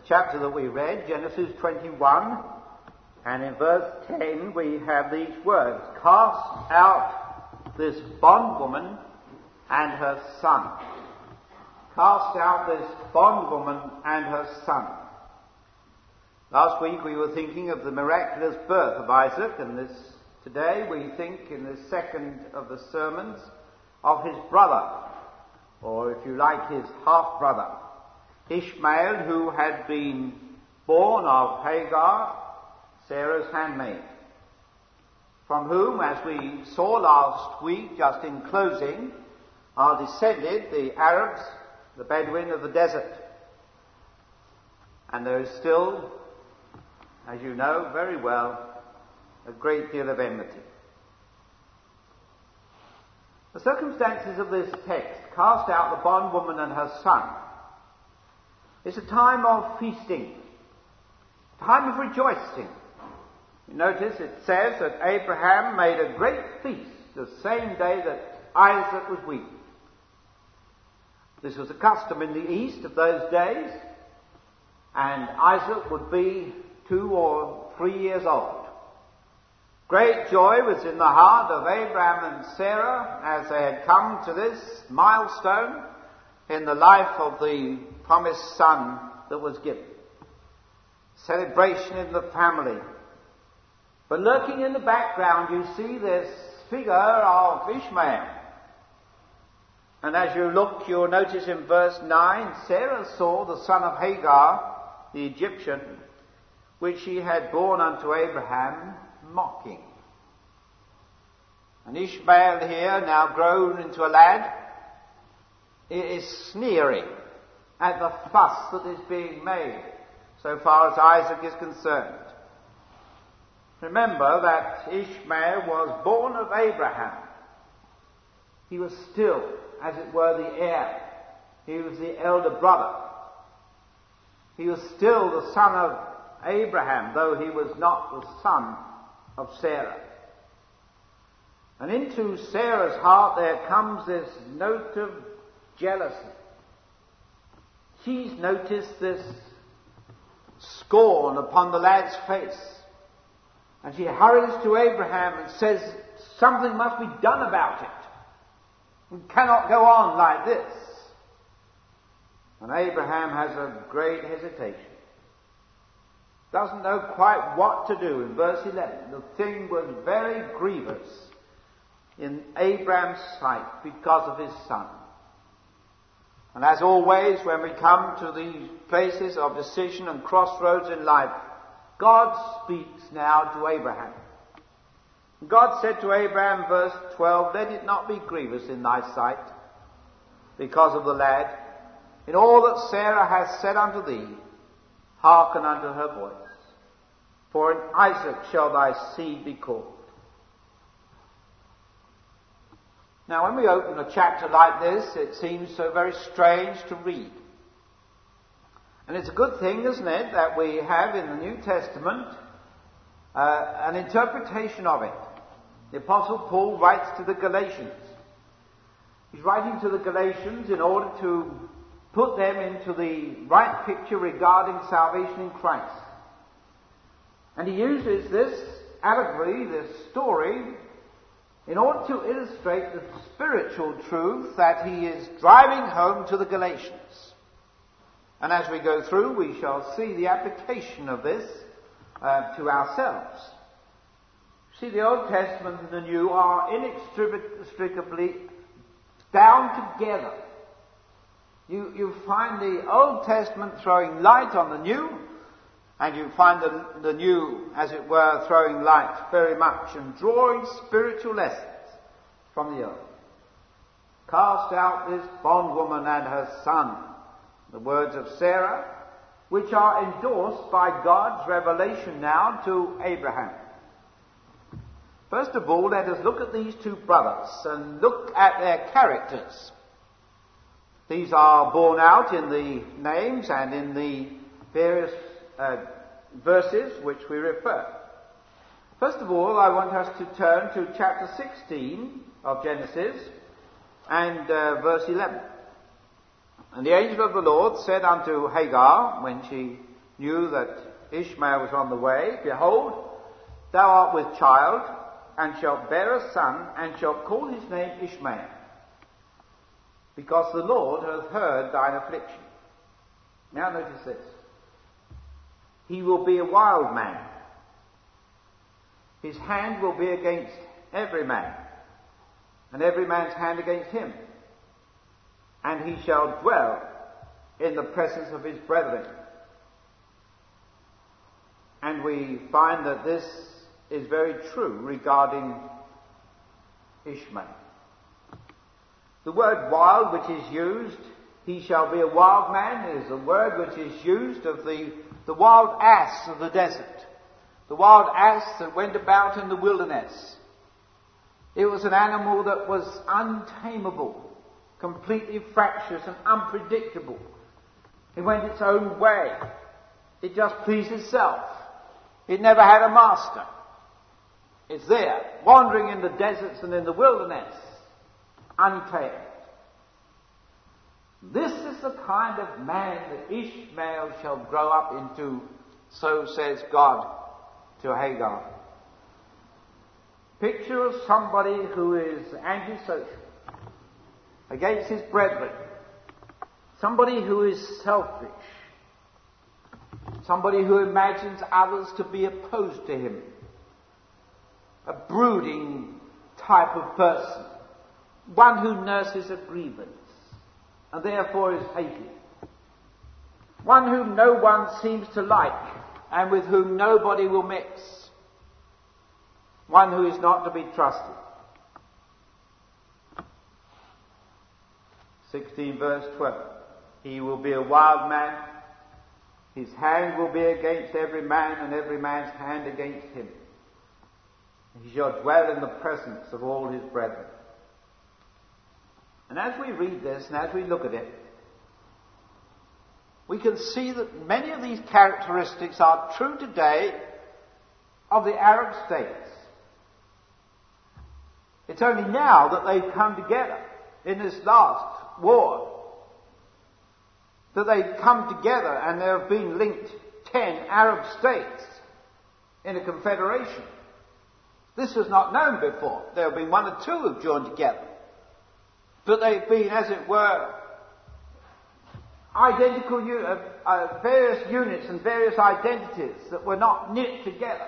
chapter that we read, Genesis 21, and in verse 10 we have these words, "Cast out this bondwoman and her son." Cast out this bondwoman and her son. Last week we were thinking of the miraculous birth of Isaac, and today we think in the second of the sermons of his brother, or if you like, his half-brother, Ishmael, who had been born of Hagar, Sarah's handmaid, from whom, as we saw last week, just in closing, are descended the Arabs, the Bedouin of the desert. And there is still, as you know very well, a great deal of enmity. The circumstances of this text, cast out the bondwoman and her son, is a time of feasting, a time of rejoicing. You notice it says that Abraham made a great feast the same day that Isaac was weaned. This was a custom in the east of those days, and Isaac would be 2 or 3 years old. Great joy was in the heart of Abraham and Sarah as they had come to this milestone in the life of the promised son that was given. Celebration in the family. But lurking in the background you see this figure of Ishmael. And as you look, you'll notice in verse 9, Sarah saw the son of Hagar, the Egyptian, which she had borne unto Abraham, mocking. And Ishmael here, now grown into a lad, is sneering at the fuss that is being made so far as Isaac is concerned. Remember that Ishmael was born of Abraham. He was still, as it were, the heir. He was the elder brother. He was still the son of Abraham, though he was not the son of Sarah. And into Sarah's heart there comes this note of jealousy. She's noticed this scorn upon the lad's face. And she hurries to Abraham and says, something must be done about it. We cannot go on like this. And Abraham has a great hesitation. Doesn't know quite what to do. In verse 11, the thing was very grievous in Abraham's sight because of his son. And as always, when we come to these places of decision and crossroads in life, God speaks now to Abraham. God said to Abraham, verse 12, "Let it not be grievous in thy sight because of the lad. In all that Sarah hath said unto thee, hearken unto her voice. For in Isaac shall thy seed be called." Now, when we open a chapter like this, it seems so very strange to read. And it's a good thing, isn't it, that we have in the New Testament an interpretation of it. The Apostle Paul writes to the Galatians. He's writing to the Galatians in order to put them into the right picture regarding salvation in Christ. And he uses this allegory, this story, in order to illustrate the spiritual truth that he is driving home to the Galatians. And as we go through, we shall see the application of this to ourselves. See, the Old Testament and the New are inextricably bound together. You find the Old Testament throwing light on the New, and you find the New, as it were, throwing light very much and drawing spiritual lessons from the Old. Cast out this bondwoman and her son, the words of Sarah, which are endorsed by God's revelation now to Abraham. First of all, let us look at these two brothers and look at their characters. These are borne out in the names and in the various verses which we refer. First of all, I want us to turn to chapter 16 of Genesis and verse 11. "And the angel of the Lord said unto Hagar, when she knew that Ishmael was on the way, behold, thou art with child, and shalt bear a son, and shalt call his name Ishmael, because the Lord hath heard thine affliction. Now notice this. He will be a wild man. His hand will be against every man, and every man's hand against him. And he shall dwell in the presence of his brethren. And we find that this is very true regarding Ishmael. The word wild which is used, he shall be a wild man, is a word which is used of the wild ass of the desert. The wild ass that went about in the wilderness. It was an animal that was untamable, completely fractious and unpredictable. It went its own way. It just pleased itself. It never had a master. It's there, wandering in the deserts and in the wilderness, untamed. This is the kind of man that Ishmael shall grow up into, so says God to Hagar. Picture of somebody who is antisocial, against his brethren, somebody who is selfish, somebody who imagines others to be opposed to him, a brooding type of person, one who nurses a grievance and therefore is hated, one whom no one seems to like and with whom nobody will mix, one who is not to be trusted. 16 verse 12. He will be a wild man. His hand will be against every man, and every man's hand against him. He shall dwell in the presence of all his brethren. And as we read this and as we look at it, we can see that many of these characteristics are true today of the Arab states. It's only now that they've come together in this last war, that they've come together and there have been linked 10 Arab states in a confederation. This was not known before. There have been one or two who've joined together. But they've been, as it were, identical various units and various identities that were not knit together.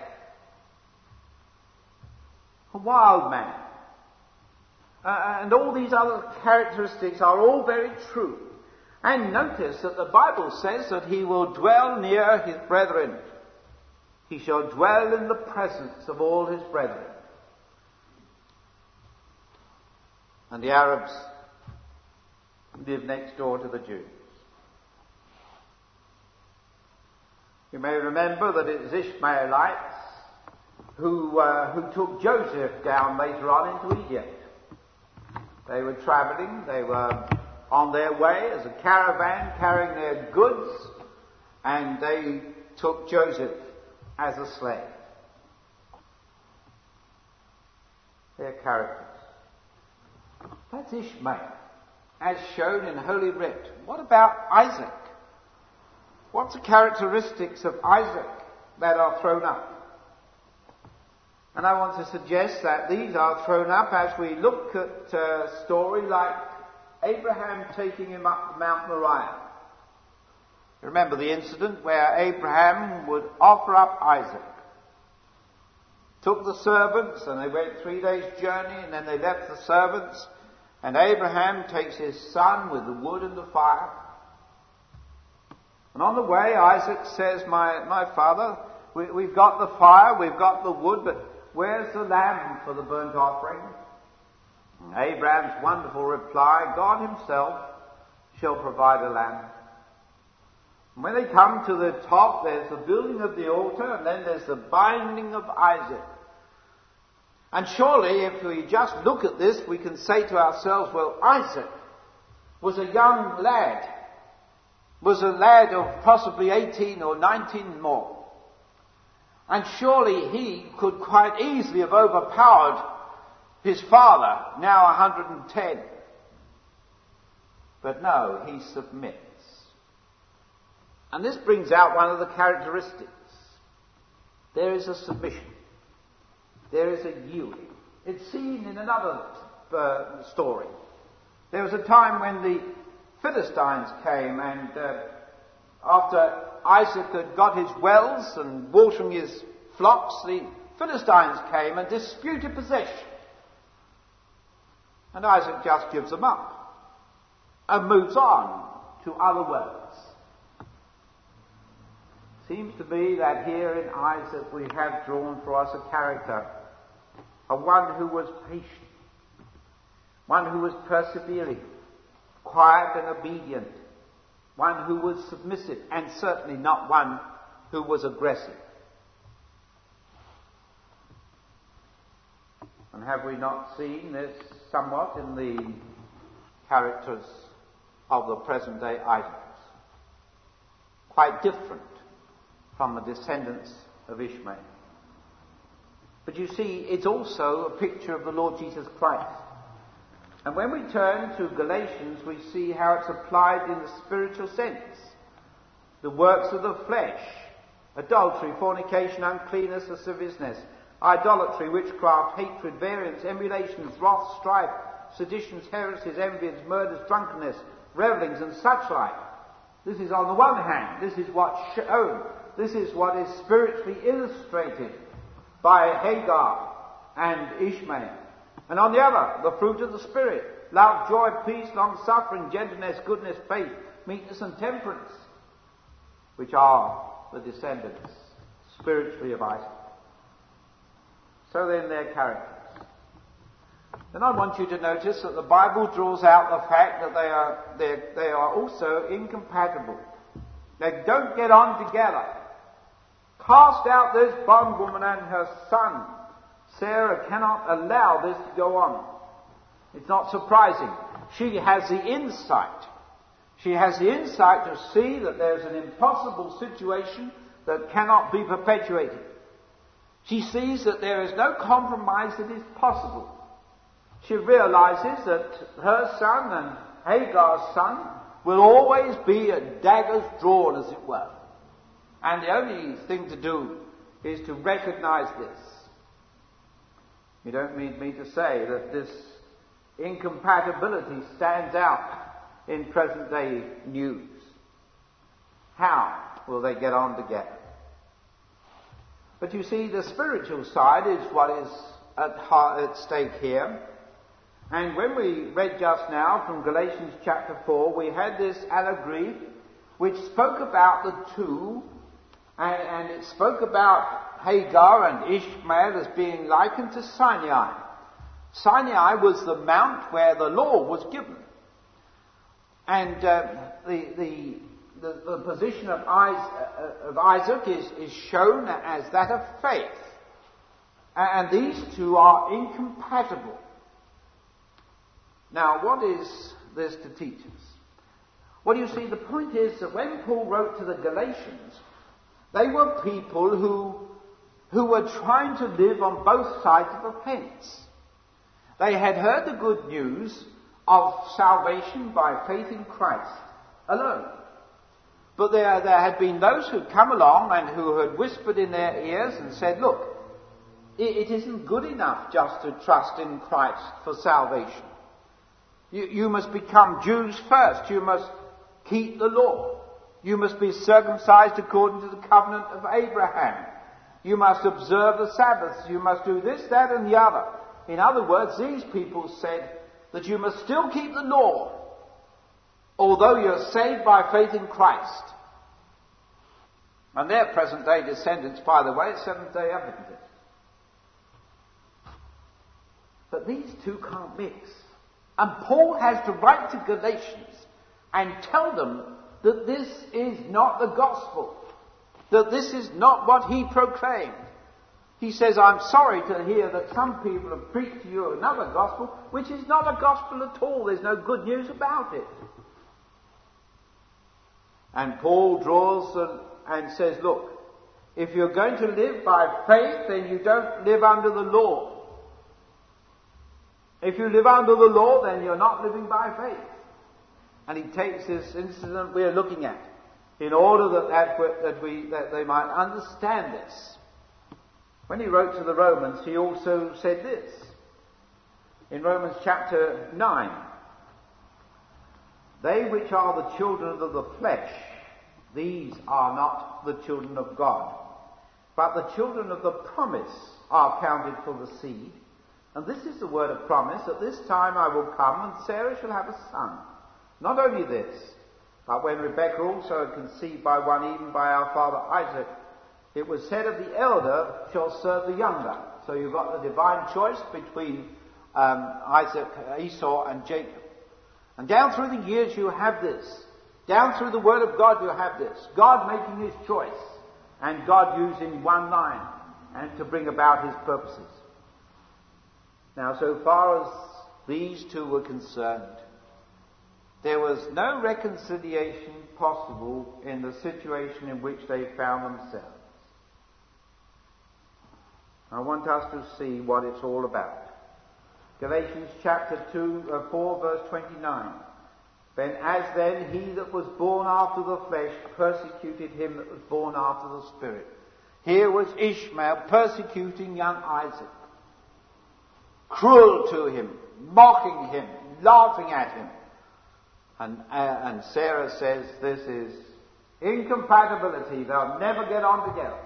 A wild man. And all these other characteristics are all very true. And notice that the Bible says that he will dwell near his brethren. He shall dwell in the presence of all his brethren. And the Arabs live next door to the Jews. You may remember that it was Ishmaelites who took Joseph down later on into Egypt. They were travelling, they were on their way as a caravan carrying their goods, and they took Joseph as a slave. Their characters. That's Ishmael, as shown in Holy Writ. What about Isaac? What's the characteristics of Isaac that are thrown up? And I want to suggest that these are thrown up as we look at a story like Abraham taking him up Mount Moriah. Remember the incident where Abraham would offer up Isaac. Took the servants and they went 3 days' journey, and then they left the servants, and Abraham takes his son with the wood and the fire. And on the way Isaac says, my father, we've got the fire, we've got the wood, but where's the lamb for the burnt offering? And Abraham's wonderful reply, God himself shall provide a lamb. And when they come to the top, there's the building of the altar, and then there's the binding of Isaac. And surely, if we just look at this, we can say to ourselves, well, Isaac was a young lad, was a lad of possibly 18 or 19 more. And surely he could quite easily have overpowered his father, now 110. But no, he submits. And this brings out one of the characteristics. There is a submission. There is a yielding. It's seen in another story. There was a time when the Philistines came, and after Isaac had got his wells and watering his flocks, the Philistines came and disputed possession. And Isaac just gives them up and moves on to other wells. Seems to be that here in Isaac we have drawn for us a character of one who was patient, one who was persevering, quiet and obedient, one who was submissive, and certainly not one who was aggressive. And have we not seen this somewhat in the characters of the present day idols? Quite different from the descendants of Ishmael. But you see, it's also a picture of the Lord Jesus Christ. And when we turn to Galatians, we see how it's applied in the spiritual sense. The works of the flesh: adultery, fornication, uncleanness, lasciviousness, idolatry, witchcraft, hatred, variance, emulations, wrath, strife, seditions, heresies, envies, murders, drunkenness, revellings, and such like. This is on the one hand, this is what's shown, this is what is spiritually illustrated by Hagar and Ishmael. And on the other, the fruit of the Spirit: love, joy, peace, long-suffering, gentleness, goodness, faith, meekness, and temperance, which are the descendants spiritually of Isaac. So then, their characters. Then I want you to notice that the Bible draws out the fact that they are also incompatible. They don't get on together. Cast out this bondwoman and her son. Sarah cannot allow this to go on. It's not surprising. She has the insight. She has the insight to see that there's an impossible situation that cannot be perpetuated. She sees that there is no compromise that is possible. She realizes that her son and Hagar's son will always be at daggers drawn, as it were. And the only thing to do is to recognize this. You don't need me to say that this incompatibility stands out in present day news. How will they get on together? But you see, the spiritual side is what is at stake here. And when we read just now from Galatians chapter 4, we had this allegory which spoke about the two, and it spoke about Hagar and Ishmael as being likened to Sinai. Sinai was the mount where the law was given. And the position of Isaac is shown as that of faith. And these two are incompatible. Now, what is this to teach us? Well, you see, the point is that when Paul wrote to the Galatians, they were people who were trying to live on both sides of the fence. They had heard the good news of salvation by faith in Christ alone. But there had been those who had come along and who had whispered in their ears and said, look, it isn't good enough just to trust in Christ for salvation. You must become Jews first. You must keep the law. You must be circumcised according to the covenant of Abraham. You must observe the Sabbaths. You must do this, that, and the other. In other words, these people said that you must still keep the law, although you're saved by faith in Christ. And their present-day descendants, by the way, Seventh-day Adventists. But these two can't mix. And Paul has to write to Galatians and tell them that this is not the gospel, that this is not what he proclaimed. He says, I'm sorry to hear that some people have preached to you another gospel, which is not a gospel at all. There's no good news about it. And Paul draws and says, look, if you're going to live by faith, then you don't live under the law. If you live under the law, then you're not living by faith. And he takes this incident we're looking at. in order that they might understand this. When he wrote to the Romans, he also said this. In Romans chapter 9, they which are the children of the flesh, these are not the children of God, but the children of the promise are counted for the seed. And this is the word of promise, at this time I will come, and Sarah shall have a son. Not only this, but when Rebekah also had conceived by one, even by our father Isaac, it was said of the elder shall serve the younger. So you've got the divine choice between Isaac, Esau and Jacob. And down through the years you have this. Down through the Word of God you have this. God making his choice, and God using one line and to bring about his purposes. Now, so far as these two were concerned, there was no reconciliation possible in the situation in which they found themselves. I want us to see what it's all about. Galatians chapter 4 verse 29. Then he that was born after the flesh persecuted him that was born after the Spirit. Here was Ishmael persecuting young Isaac, cruel to him, mocking him, laughing at him. And Sarah says this is incompatibility. They'll never get on together.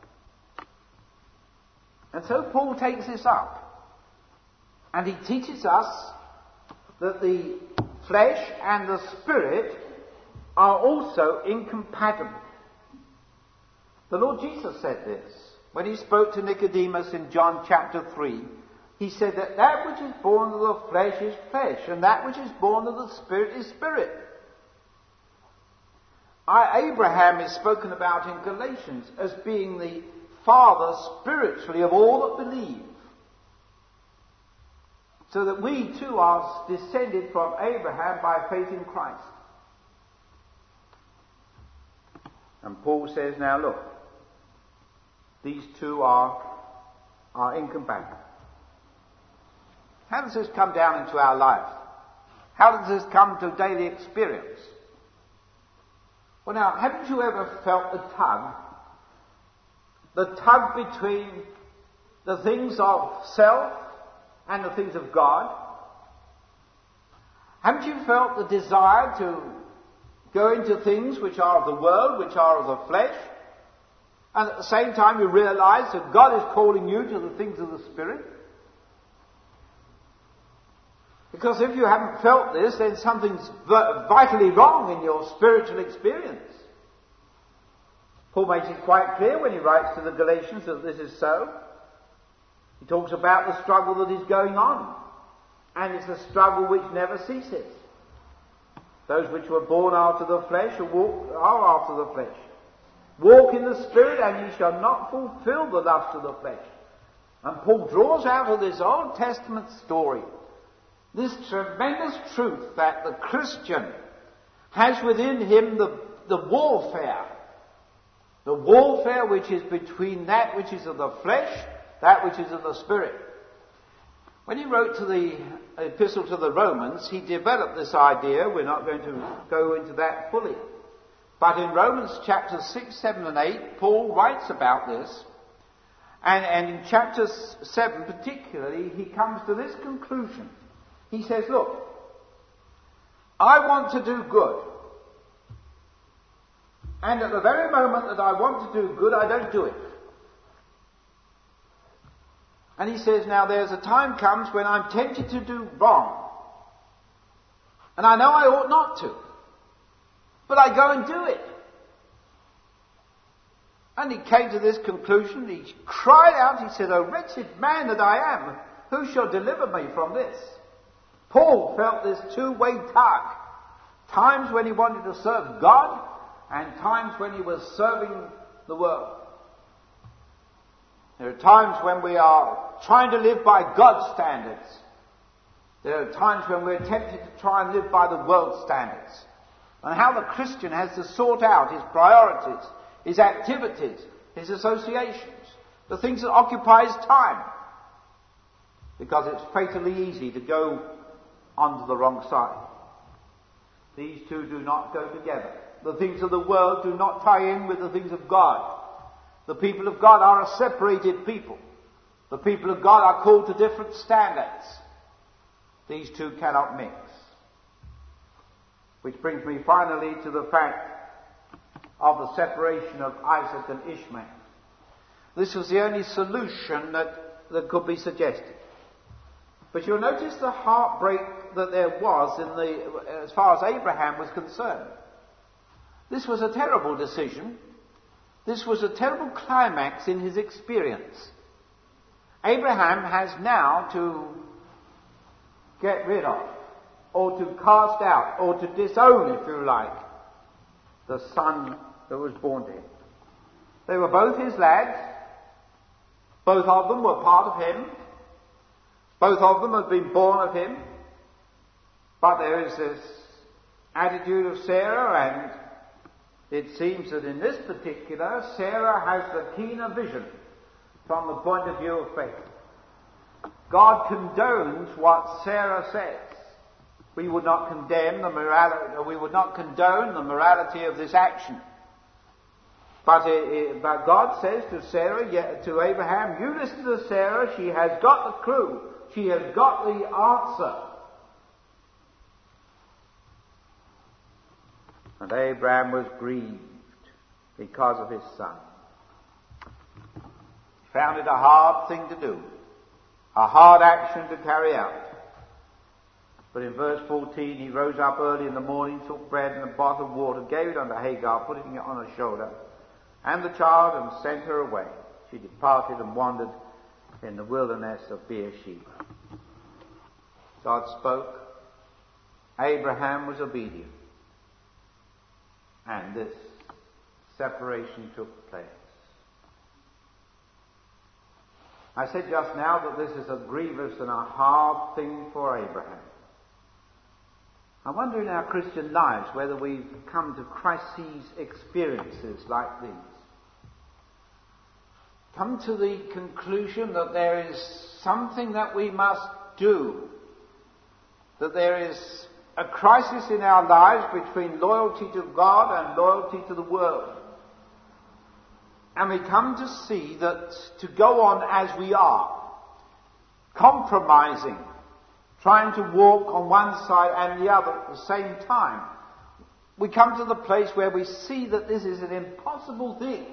And so Paul takes this up. And he teaches us that the flesh and the spirit are also incompatible. The Lord Jesus said this when he spoke to Nicodemus in John chapter 3. He said that which is born of the flesh is flesh, and that which is born of the Spirit is spirit. Abraham is spoken about in Galatians as being the father spiritually of all that believe. So that we too are descended from Abraham by faith in Christ. And Paul says, now look, these two are incompatible. How does this come down into our life? How does this come to daily experience? Well now, haven't you ever felt the tug between the things of self and the things of God? Haven't you felt the desire to go into things which are of the world, which are of the flesh, and at the same time you realize that God is calling you to the things of the Spirit? Because if you haven't felt this, then something's vitally wrong in your spiritual experience. Paul makes it quite clear when he writes to the Galatians that this is so. He talks about the struggle that is going on. And it's a struggle which never ceases. Those which were born after the flesh are after the flesh. Walk in the Spirit, and ye shall not fulfill the lust of the flesh. And Paul draws out of this Old Testament story this tremendous truth that the Christian has within him the warfare. The warfare which is between that which is of the flesh, that which is of the Spirit. When he wrote to the epistle to the Romans, he developed this idea. We're not going to go into that fully. But in Romans chapters 6, 7 and 8, Paul writes about this. And in chapter 7 particularly, he comes to this conclusion. He says, look, I want to do good. And at the very moment that I want to do good, I don't do it. And he says, now there's a time comes when I'm tempted to do wrong. And I know I ought not to. But I go and do it. And he came to this conclusion. He cried out, he said, O wretched man that I am, who shall deliver me from this? Paul felt this two-way tug. Times when he wanted to serve God, and times when he was serving the world. There are times when we are trying to live by God's standards. There are times when we're tempted to try and live by the world's standards. And how the Christian has to sort out his priorities, his activities, his associations, the things that occupy his time. Because it's fatally easy to go onto the wrong side. These two do not go together. The things of the world do not tie in with the things of God. The people of God are a separated people. The people of God are called to different standards. These two cannot mix. Which brings me finally to the fact of the separation of Isaac and Ishmael. This was the only solution that could be suggested. But you'll notice the heartbreak that there was as far as Abraham was concerned. This was a terrible decision. This was a terrible climax in his experience. Abraham has now to get rid of, or to cast out, or to disown, if you like, the son that was born to him. They were both his lads. Both of them were part of him. Both of them had been born of him. But there is this attitude of Sarah, and it seems that in this particular, Sarah has the keener vision from the point of view of faith. God condones what Sarah says. We would not condemn the morality, we would not condone the morality of this action. But God says to Sarah, to Abraham, you listen to Sarah, she has got the clue. She has got the answer. And Abraham was grieved because of his son. He found it a hard thing to do, a hard action to carry out. But in verse 14, he rose up early in the morning, took bread and a bottle of water, gave it unto Hagar, putting it on her shoulder, and the child, and sent her away. She departed and wandered in the wilderness of Beersheba. God spoke. Abraham was obedient. And this separation took place. I said just now that this is a grievous and a hard thing for Abraham. I wonder in our Christian lives whether we've come to crises experiences like these. Come to the conclusion that there is something that we must do. That there is a crisis in our lives between loyalty to God and loyalty to the world. And we come to see that to go on as we are, compromising, trying to walk on one side and the other at the same time, we come to the place where we see that this is an impossible thing.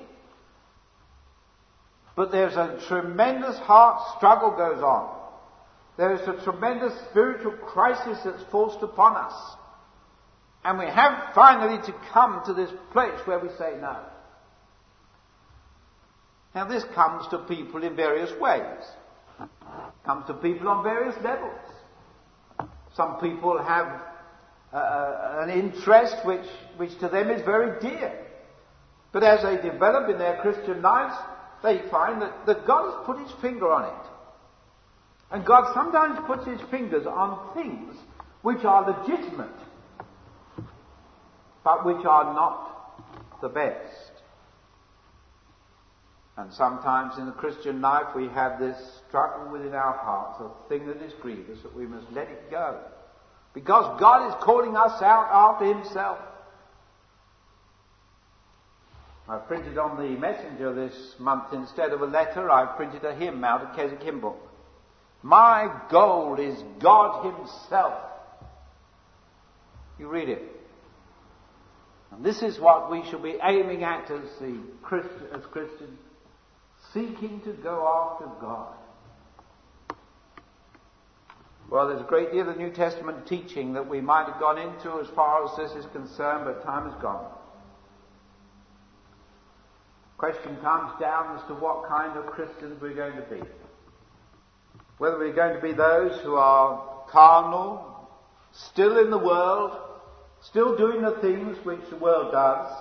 But there's a tremendous heart struggle goes on. There is a tremendous spiritual crisis that's forced upon us. And we have finally to come to this place where we say no. Now this comes to people in various ways. Comes to people on various levels. Some people have an interest which to them is very dear. But as they develop in their Christian lives, they find that God has put his finger on it. And God sometimes puts his fingers on things which are legitimate, but which are not the best. And sometimes in the Christian life we have this struggle within our hearts, a thing that is grievous, that we must let it go. Because God is calling us out after himself. I've printed on the Messenger this month, instead of a letter, I've printed a hymn out of Keswick Hymn Book. My goal is God himself. You read it. And this is what we shall be aiming at as Christians, seeking to go after God. Well, there's a great deal of New Testament teaching that we might have gone into as far as this is concerned, but time has gone. Question comes down as to what kind of Christians we're going to be. Whether we're going to be those who are carnal, still in the world, still doing the things which the world does,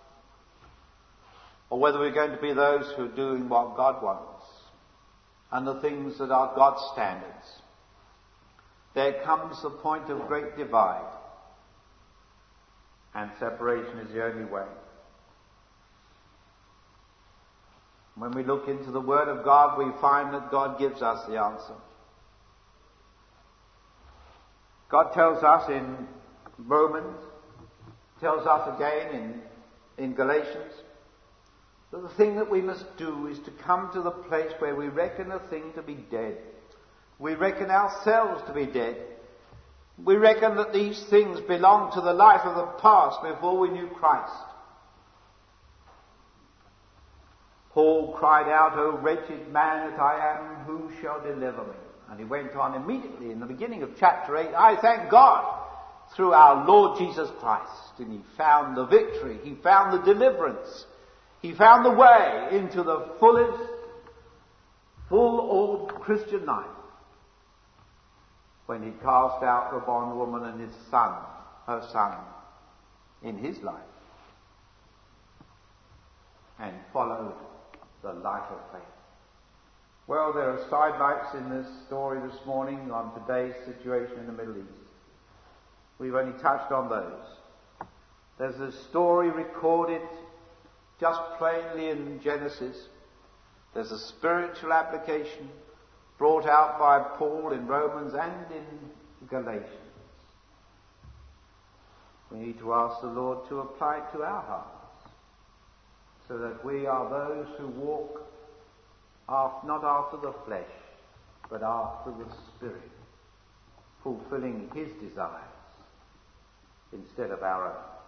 or whether we're going to be those who are doing what God wants and the things that are God's standards. There comes the point of great divide, and separation is the only way. When we look into the Word of God, we find that God gives us the answer. God tells us in Romans tells us again in Galatians that the thing that we must do is to come to the place where we reckon a thing to be dead. We reckon ourselves to be dead. We reckon that these things belong to the life of the past before we knew Christ. Paul cried out, "O wretched man that I am, who shall deliver me?" And he went on immediately in the beginning of chapter 8, "I thank God through our Lord Jesus Christ." And he found the victory, he found the deliverance, he found the way into the full Christian life when he cast out the bondwoman and her son, in his life, and followed the light of faith. Well, there are sidelights in this story this morning on today's situation in the Middle East. We've only touched on those. There's a story recorded just plainly in Genesis. There's a spiritual application brought out by Paul in Romans and in Galatians. We need to ask the Lord to apply it to our hearts, so that we are those who walk not after the flesh, but after the Spirit, fulfilling His desires instead of our own.